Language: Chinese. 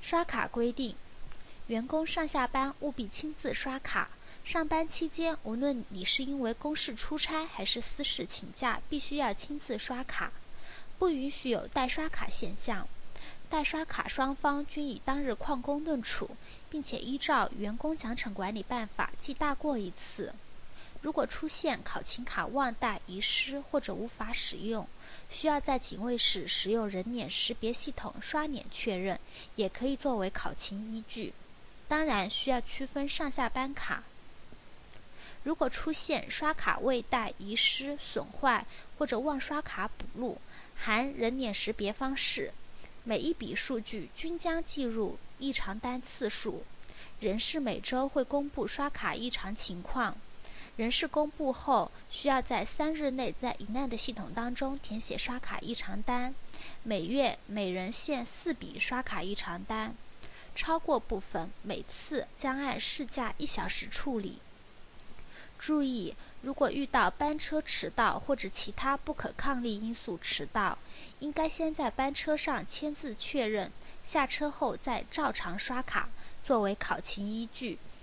刷卡规定，员工上下班务必亲自刷卡。上班期间，无论你是因为公事出差还是私事请假，必须要亲自刷卡，不允许有代刷卡现象。代刷卡双方均以当日旷工论处，并且依照员工奖惩管理办法记大过一次。如果出现考勤卡忘带、遗失或者无法使用，需要在警卫室使用人脸识别系统刷脸确认，也可以作为考勤依据。当然需要区分上下班卡。如果出现刷卡未带、遗失、损坏或者忘刷卡补录，含人脸识别方式，每一笔数据均将计入异常单次数。人事每周会公布刷卡异常情况。人事公布后，需要在3日内在以内的系统当中填写刷卡异常单，每月每人限4笔刷卡异常单，超过部分每次将按市价1小时处理。注意，如果遇到班车迟到或者其他不可抗力因素迟到，应该先在班车上签字确认，下车后再照常刷卡，作为考勤依据。